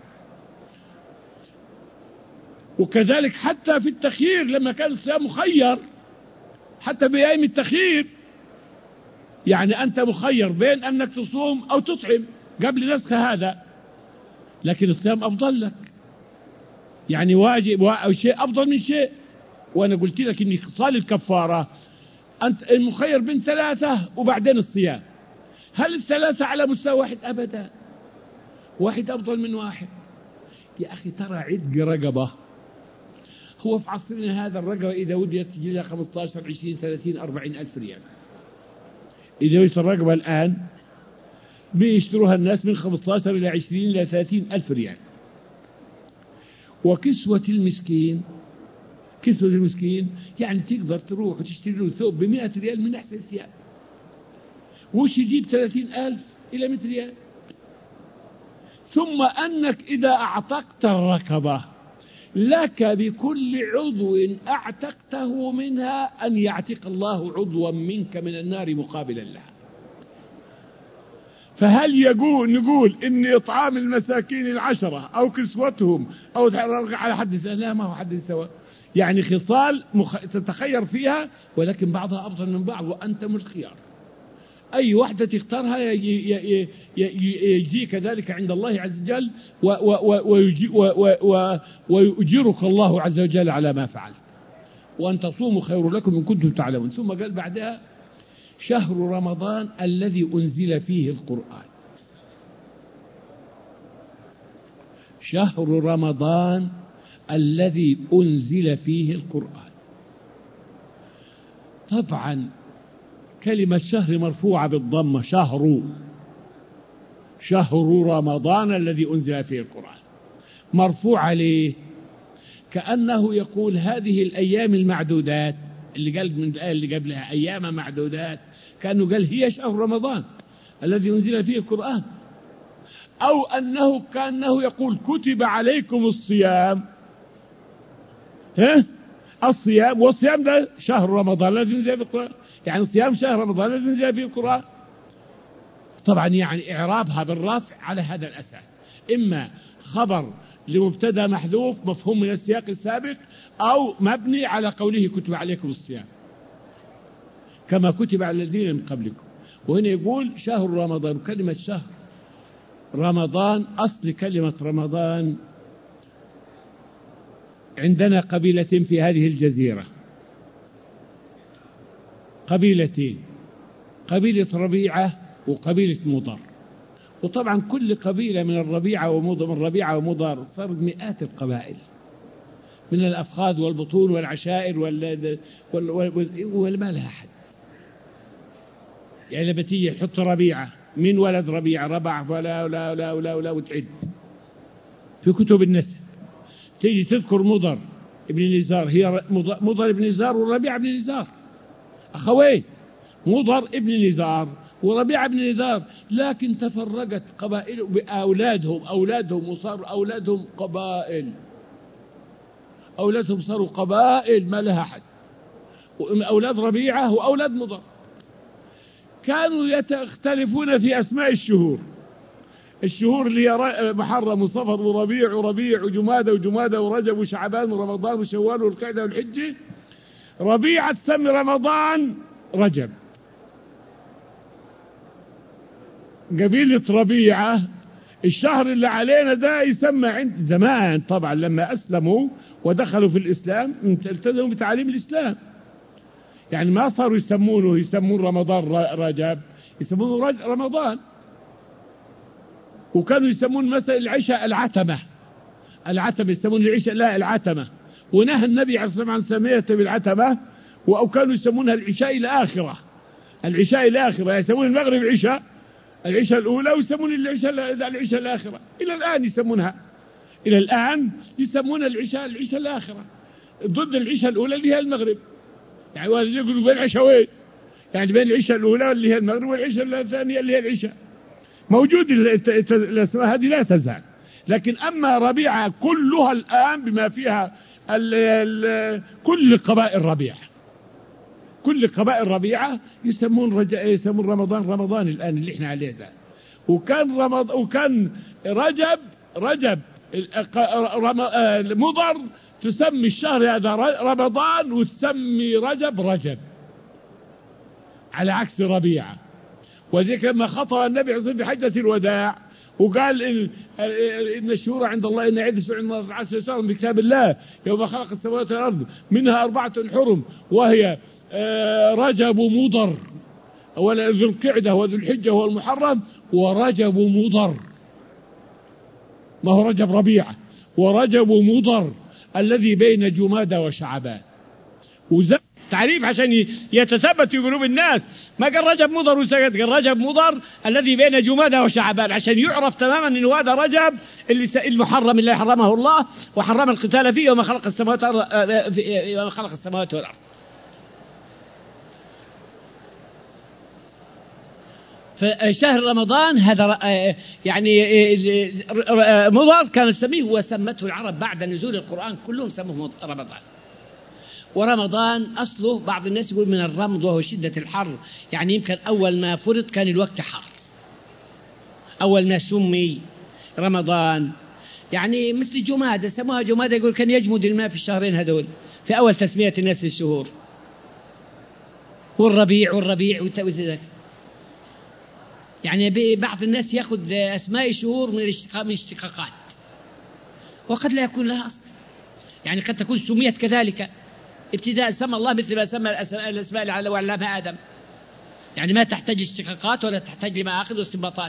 وكذلك حتى في التخيير، لما كان الصيام مخير، حتى بأيام التخيير، يعني أنت مخير بين أنك تصوم أو تطعم، قبل نسخ هذا، لكن الصيام أفضل لك، يعني واجب أو شيء أفضل من شيء. وأنا قلت لك إن خصال الكفارة أنت المخير بين ثلاثة وبعدين الصيام. هل الثلاثة على مستوى واحد؟ أبدا، واحد أفضل من واحد. يا أخي ترى عتق رقبة، هو في عصرنا هذا الرقبة إذا وديت تجي لها 15 20 30 40 ألف ريال. إذا وديت الرقبة الآن بيشتروها الناس من 15 إلى 20 إلى 30 ألف ريال. وكسوة المسكين، كسوة المسكين يعني تقدر تروح وتشتري له ثوب ب100 ريال من أحسن الثياب، وش يجيب 30,000 إلى 100 ريال. ثم أنك إذا أعتقت الركبة لك بكل عضو أعتقته منها أن يعتق الله عضوا منك من النار مقابلا لها. فهل نقول إن إطعام المساكين 10 أو كسوتهم أو على حد سواء؟ لا، ما هو حد سواء، يعني خصال تتخير فيها، ولكن بعضها أفضل من بعض وأنتم الخيار. أي واحدة تختارها يجيك ذلك عند الله عز وجل ويؤجرك الله عز وجل على ما فعلت. وأن تصوموا خير لكم إن كنتم تعلمون. ثم قال بعدها: شهر رمضان الذي أنزل فيه القرآن. شهر رمضان الذي أنزل فيه القرآن. طبعا كلمة شهر مرفوعة بالضمة، شهر رمضان الذي أنزل فيه القرآن. مرفوعة ليه؟ كأنه يقول هذه الأيام المعدودات اللي قال من الآية اللي قبلها أيام معدودات، كأنه قال هي شهر رمضان الذي أنزل فيه القرآن. أو أنه كأنه يقول كتب عليكم الصيام، الصيام، والصيام ده شهر رمضان الذي أنزل فيه القرآن، يعني صيام شهر رمضان الذي أنزل فيه القرآن. طبعا يعني إعرابها بالرفع على هذا الأساس، إما خبر لمبتدا محذوف مفهوم من السياق السابق، أو مبني على قوله كتب عليكم الصيام كما كتب على الذين من قبلكم. وهنا يقول شهر رمضان. كلمة شهر رمضان، أصل كلمة رمضان عندنا قبيلة في هذه الجزيرة، قبيلتين، قبيلة ربيعة وقبيلة مضر. وطبعا كل قبيلة من الربيعة ومضر صارت مئات القبائل من الأفخاذ والبطون والعشائر وما لها حد. يعني لما تيجي تحط ربيعة من ولد ربيعة ربع ولا ولا ولا ولا ولا وتعد في كتب النسب. تيجي تذكر مضر ابن نزار، هي مضر ابن نزار وربيعة ابن نزار أخوين، مضر ابن نزار وربيعة ابن نزار، لكن تفرقت قبائل بأولادهم وصاروا أولادهم قبائل، أولادهم صاروا قبائل ما لها حد. أولاد ربيعة وأولاد مضر كانوا يختلفون في أسماء الشهور اللي هي محرم وصفر وربيع وجمادة ورجب وشعبان ورمضان وشوال والقعدة والحجة. ربيعة تسمي رمضان رجب، قبيلة ربيعة الشهر اللي علينا ده يسمى عند زمان. طبعا لما أسلموا ودخلوا في الإسلام التزموا بتعاليم الإسلام، يعني ما صاروا يسمون رمضان رجب، يسمونه رمضان. وكانوا يسمون مثلا العشاء العتمة يسمون العشاء لا العتمة، ونهى النبي عليه الصلاة والسلام عن سميتها بالعتمة. وكانوا يسمونها العشاء الآخرة، يسمون المغرب العشاء الأولى، ويسمون العشاء الآخرة. إلى الآن يسمون العشاء الآخرة ضد العشاء الأولى اللي هي المغرب. يعني يقولوا بين عشاوين، يعني بين العشاء الأولى اللي هي المغرب والعشاء الثانية اللي هي العشاء. موجود الأسماء هذه لا تزال. لكن أما ربيعة كلها الآن بما فيها كل قبائل ربيعة يسمون رمضان الآن اللي احنا عليه ده. وكان رجب مضر تسمي الشهر هذا رمضان وتسمي رجب على عكس ربيعة. وذلك لما خطب النبي عليه الصلاة والسلام في حجة الوداع وقال إن الشهور عند الله إن عدة عند الله 10 شهرا في كتاب الله يوم خلق السماوات والأرض منها 4 حرم وهي رجب مضر، ولا ذو القعدة وذو الحجة والمحرم ورجب مضر، ما هو رجب ربيعة، ورجب مضر الذي بين جمادى وشعبان. تعريف عشان يتثبت في قلوب الناس، ما قال رجب مضر وسكت، قال رجب مضر الذي بين جمادى وشعبان، عشان يعرف تماما ان هذا رجب المحرم اللي حرمه الله وحرم القتال فيه يوم خلق السماوات والارض. فشهر رمضان هذا يعني مضر كانوا يسميه، وسمته العرب بعد نزول القرآن كلهم سموه رمضان. ورمضان أصله بعض الناس يقول من الرمض وهو شدة الحر، يعني يمكن أول ما فرض كان الوقت حر، أول ما سمي رمضان يعني مثل جمادى، سموها جمادى، يقول كان يجمد الماء في الشهرين هذول في أول تسمية الناس للشهور، والربيع وذلك. يعني بعض الناس يأخذ أسماء شهور من اشتقاقات، وقد لا يكون لها أصل، يعني قد تكون سميت كذلك ابتداء، سمى الله مثل ما سمى الأسماء اللي وعلمها آدم، يعني ما تحتاج اشتقاقات ولا تحتاج لمآخذ واستنباطات.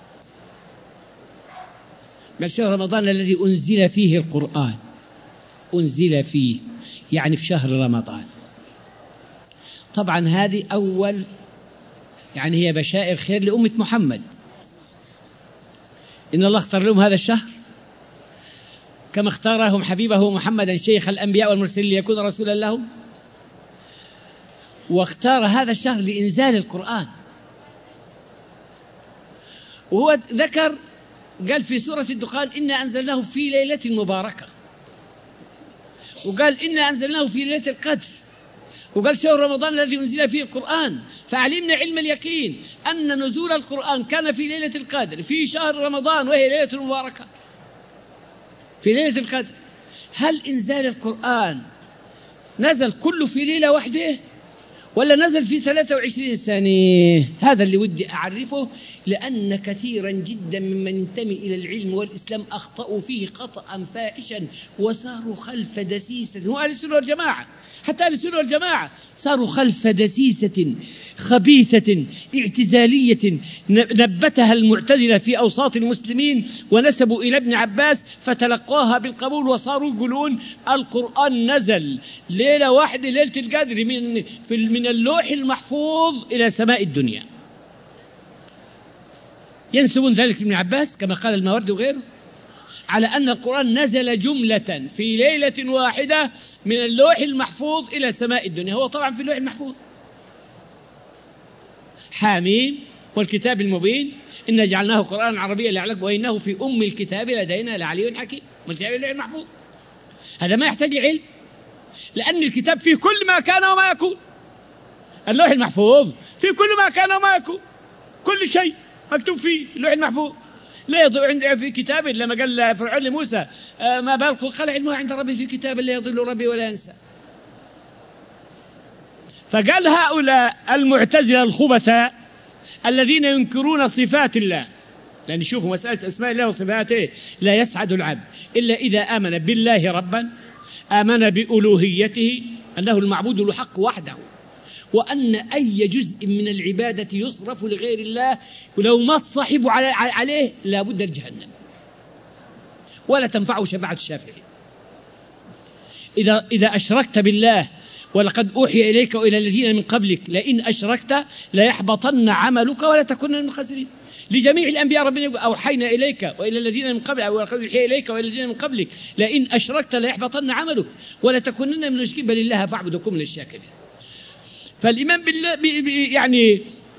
بل شهر رمضان الذي أنزل فيه القرآن، أنزل فيه يعني في شهر رمضان. طبعا هذه أول يعني هي بشائر خير لأمة محمد، إن الله اختار لهم هذا الشهر كما اختارهم حبيبه محمدا شيخ الأنبياء والمرسلين ليكون رسولا لهم، واختار هذا الشهر لإنزال القرآن. وهو ذكر قال في سورة الدخان إنا أنزلناه في ليلة مباركة، وقال إنا أنزلناه في ليلة القدر، وقال شهر رمضان الذي أنزل فيه القرآن. فعلمنا علم اليقين أن نزول القرآن كان في ليلة القدر في شهر رمضان، وهي ليلة مباركة في ليلة القدر. هل إنزال القرآن نزل كله في ليلة واحدة ولا نزل في 23 سنة؟ هذا اللي ودي أعرفه، لأن كثيرا جدا ممن ينتمي إلى العلم والإسلام أخطأوا فيه خطأ فاحشا وصاروا خلف دسيسة. هو أهل السنة والجماعة، حتى أهل السنة والجماعة صاروا خلف دسيسة خبيثة اعتزالية نبتها المعتزلة في أوساط المسلمين، ونسبوا إلى ابن عباس فتلقاها بالقبول، وصاروا يقولون القرآن نزل ليلة واحدة ليلة القدر من اللوح المحفوظ إلى سماء الدنيا. ينسبون ذلك لابن عباس كما قال الماوردي وغيره، على أن القرآن نزل جملة في ليلة واحدة من اللوح المحفوظ إلى سماء الدنيا. هو طبعا في اللوح المحفوظ حاميم والكتاب المبين إنا جعلناه قرآنا عربيا لعلكم وإنه في أم الكتاب لدينا لعلي حكيم. والكتاب اللوح المحفوظ هذا ما يحتاج علم، لأن الكتاب فيه كل ما كان وما يكون. اللوح المحفوظ فيه كل ما كان وما يكون، كل شيء مكتوب فيه اللوح المحفوظ. لا يضيع عندي في كتاب، لما قال فرعون لموسى ما بالك، قال علمه عند ربي في كتاب لا يضل ربي ولا ينسى. فقال هؤلاء المعتزلة الخبثاء الذين ينكرون صفات الله، لأن شوفوا مسألة أسماء الله وصفاته، لا يسعد العبد إلا إذا آمن بالله ربا، آمن بألوهيته أنه المعبود الحق وحده، وأن أي جزء من العبادة يصرف لغير الله ولو ما صاحبه عليه لا بد الجهنم ولا تنفعه شفاعة الشافعين. إذا أشركت بالله ولقد أوحي إليك وإلى الذين من قبلك لئن أشركت ليحبطن عملك ولا تكونن من الخاسرين. لجميع الأنبياء ربنا يقول أوحينا إليك وإلى الذين من قبلك، ولقد أوحي إليك وإلى الذين من قبلك لئن أشركت ليحبطن عملك ولا تكونن من المشركين بل الله فاعبد وكن من الشاكرين. فالإيمان بالله يعني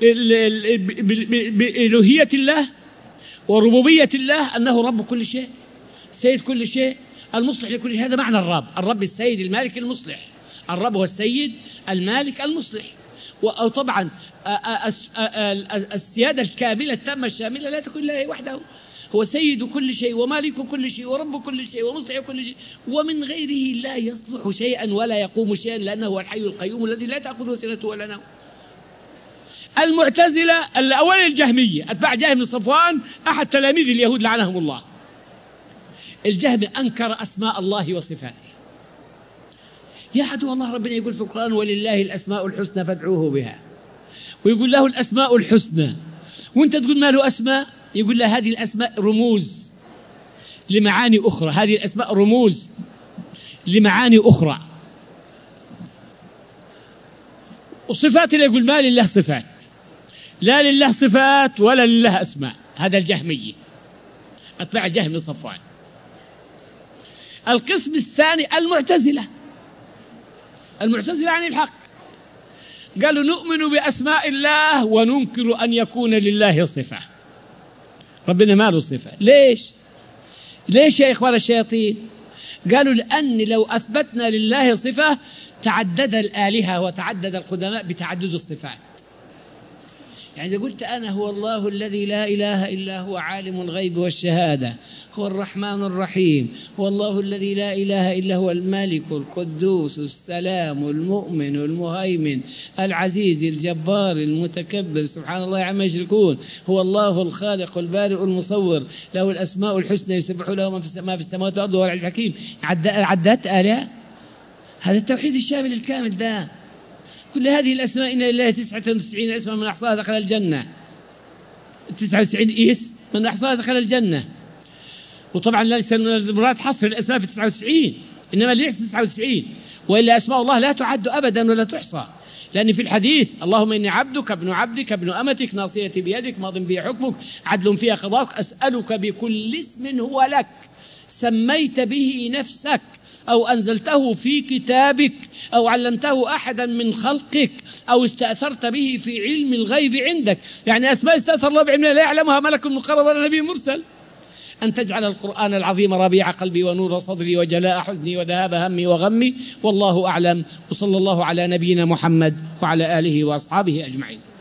بإلوهية الله وربوبية الله، أنه رب كل شيء سيد كل شيء المصلح لكل شيء. هذا معنى الرب السيد المالك المصلح. الرب هو السيد المالك المصلح. وطبعا السيادة الكاملة التامة الشاملة لا تكون لله وحده، هو سيد كل شيء ومالك كل شيء ورب كل شيء ومصلح كل شيء، ومن غيره لا يصلح شيئا ولا يقوم شيئا، لأنه هو الحي القيوم الذي لا تأخذه سنة ولا نوم. المعتزلة الأول الجهمية أتباع جهم بن صفوان أحد تلاميذ اليهود لعنهم الله. الجهم أنكر أسماء الله وصفاته. يا عدو الله ربنا يقول في القرآن ولله الأسماء الحسنى فادعوه بها، ويقول له الأسماء الحسنى، وانت تقول ما له أسماء؟ يقول له هذه الأسماء رموز لمعاني أخرى، هذه الأسماء رموز لمعاني أخرى. والصفات اللي يقول ما لله صفات، لا لله صفات ولا لله أسماء، هذا الجهمية أتباع جهم بن صفوان. القسم الثاني المعتزلة عن الحق، قالوا نؤمن بأسماء الله وننكر أن يكون لله صفة. ربنا ما له صفة. ليش يا إخوان الشياطين؟ قالوا لأن لو أثبتنا لله صفة تعدد الآلهة وتعدد القدماء بتعدد الصفات. يعني إذا قلت أنا هو الله الذي لا إله إلا هو عالم الغيب والشهادة، هو الرحمن الرحيم، هو الله الذي لا إله إلا هو الملك القدوس السلام المؤمن المهيمن العزيز الجبار المتكبر سبحان الله عما يشركون، هو الله الخالق البارئ المصور، له الأسماء الحسنى يسبح له ما في السماوات والأرض وهو العلي الحكيم. عدت آلهة. هذا التوحيد الشامل الكامل ده. كل هذه الأسماء إن لله 99 اسما من أحصاها دخل الجنة. 99 اسم من أحصاها دخل الجنة. وطبعا ليس المراد حصر الأسماء في 99، إنما ليس 99، وإلا أسماء الله لا تعد أبدا ولا تحصى. لأن في الحديث اللهم إني عبدك ابن عبدك ابن أمتك ناصيتي بيدك ماض بي حكمك عدل فيها قضاءك أسألك بكل اسم هو لك سميت به نفسك أو أنزلته في كتابك أو علمته أحدا من خلقك أو استأثرت به في علم الغيب عندك. يعني أسماء استأثر الله بعلمها لا يعلمها ملك مقرب ولا نبي مرسل. أن تجعل القرآن العظيم ربيع قلبي ونور صدري وجلاء حزني وذهاب همي وغمي، والله أعلم. وصلى الله على نبينا محمد وعلى آله وأصحابه أجمعين.